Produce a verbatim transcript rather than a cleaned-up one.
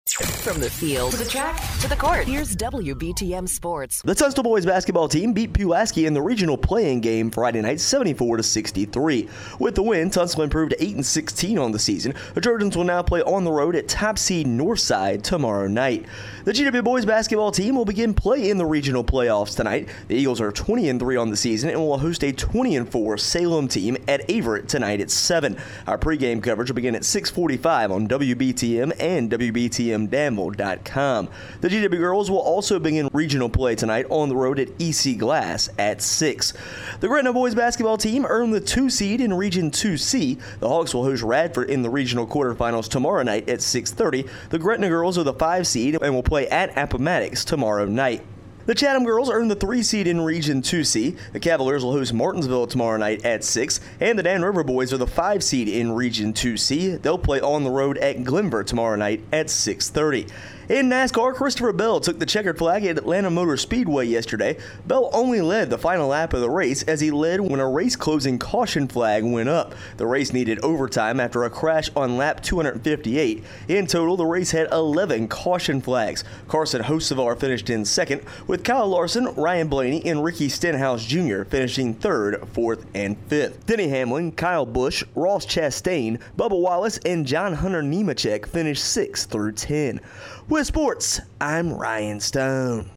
From the field to the track to the court, here's W B T M Sports. The Tunstall boys basketball team beat Pulaski in the regional playing game Friday night seventy-four to sixty-three. With the win, Tunstall improved to eight and sixteen on the season. The Trojans will now play on the road at top seed Northside tomorrow night. The G W boys basketball team will begin play in the regional playoffs tonight. The Eagles are twenty and three on the season and will host a twenty and four Salem team at Averett tonight at seven. Our pregame coverage will begin at six forty-five on W B T M and W B T M Danville dot com. The G W girls will also begin regional play tonight on the road at E C Glass at six. The Gretna boys basketball team earned the two seed in Region two C. The Hawks will host Radford in the regional quarterfinals tomorrow night at six thirty. The Gretna girls are the five seed and will play at Appomattox tomorrow night. The Chatham girls earned the three seed in Region two C. The Cavaliers will host Martinsville tomorrow night at six. And the Dan River boys are the five seed in Region two C. They'll play on the road at Glenver tomorrow night at six thirty. In NASCAR, Christopher Bell took the checkered flag at Atlanta Motor Speedway yesterday. Bell only led the final lap of the race as he led when a race-closing caution flag went up. The race needed overtime after a crash on lap two hundred fifty-eight. In total, the race had eleven caution flags. Carson Hocevar finished in second, with Kyle Larson, Ryan Blaney, and Ricky Stenhouse Junior finishing third, fourth, and fifth. Denny Hamlin, Kyle Busch, Ross Chastain, Bubba Wallace, and John Hunter Nemechek finished sixth through ten. With sports, I'm Ryan Stone.